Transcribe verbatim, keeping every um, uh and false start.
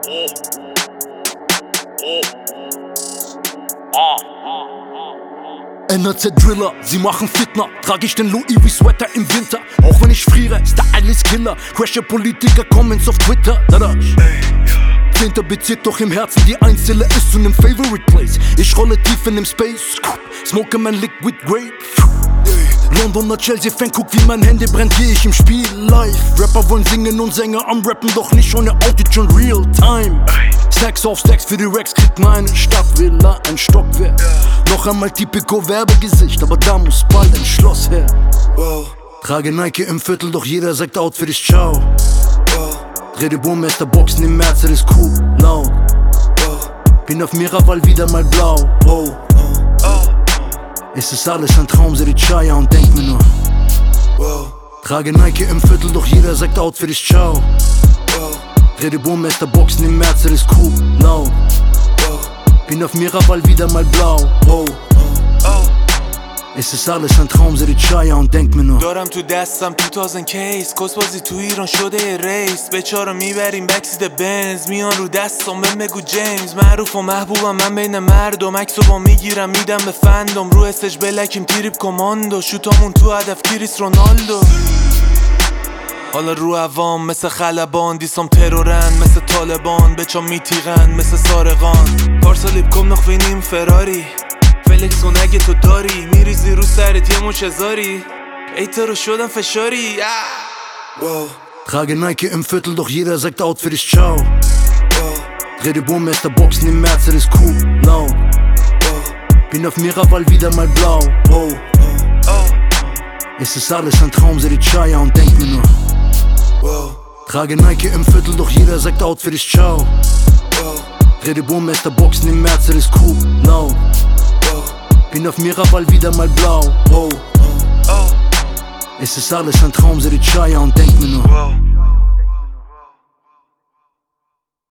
Oh. Oh. Ah. N R Z Driller, sie machen Fitner. Trag ich den Louis wie Sweater im Winter. Auch wenn ich friere, ist der alles Killer. Crasher Politiker, Comments auf Twitter. Dadasch. Zehnter Bezirk, doch im Herzen die Einzelle ist zu nem Favorite Place. Ich rolle tief in dem Space, smoke mein Liquid Grape. Londoner Chelsea-Fan, guck wie mein Handy brennt, geh ich im Spiel live. Rapper wollen singen und Sänger am Rappen, doch nicht ohne Autotune real time. Stacks auf Stacks für die Racks, kriegt meine Stadtvilla ein Stockwerk. Noch einmal typico Werbegesicht, aber da muss bald ein Schloss her. Trage Nike im Viertel, doch jeder sagt out für dich ciao. Dreh die Burmester Boxen im Mercedes, cool, laut. Bin auf Miraval wieder mal blau, oh. Es ist alles ein Traum, seh die Chaya und denk mir nur Trage Nike im Viertel, doch jeder sagt out für dich ciao. Dreh die Burmester Boxen im Mercedes, cool, laut. Bin auf Miraval wieder mal blau, oh. Es ist alles ein Traum, seh die Chaya und denk mir nur دارم تو دستم دو هزار کیس کسبازی تو ایران شده ریس بچارا میبریم بکسید بنز میان رو دستم به مگو جیمز معروف و محبوبم من بین مردم عکسو با میگیرم میدم به فندم رو استش بلکیم تریپ کماندو شوتامون تو هدف کریس رونالدو حالا رو عوام مثل خلبان دیسام ترورن مثل طالبان بچا میتیغن مثل سارقان پارسالیب کم نخوینیم فراری فلکس و نگه تو داری میریزی رو سرت یه مچ هزاری ای تو رو شدم فشاری Trage Nike im Viertel, doch jeder sagt out für dich ciao. Dreh die Burmester Boxen im Mercedes, cool, laut. Bin auf Miraval wieder mal blau, oh. Es ist alles ein Traum, seh die Chaya und denk mir nur Trage Nike im Viertel, doch jeder sagt out für dich ciao. Dreh die Burmester Boxen im Mercedes, cool, laut. Bin auf Miraval wieder mal blau, oh. Es ist alles ein Traum, seh die Chaya und denk mir nur